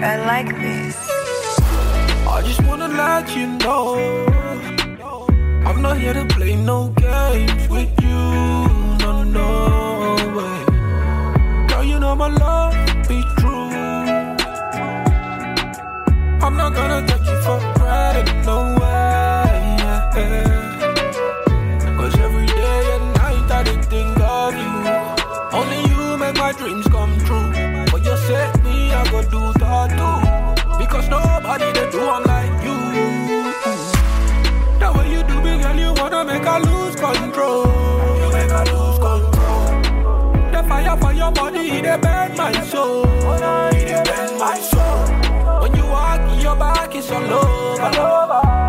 I like this. I just wanna let you know I'm not here to play no games with you. No way. Girl, you know my love be true. I'm not gonna take you for granted, no way. Cause every day and night I did think of you. Only you make my dreams come true. But you set me, I go do that too. Because nobody they do I'm like you. The way you do me, girl, you wanna make I lose control. You make I lose control. The fire for your body, it burn my soul. It burn my soul. When you walk, your back is all over.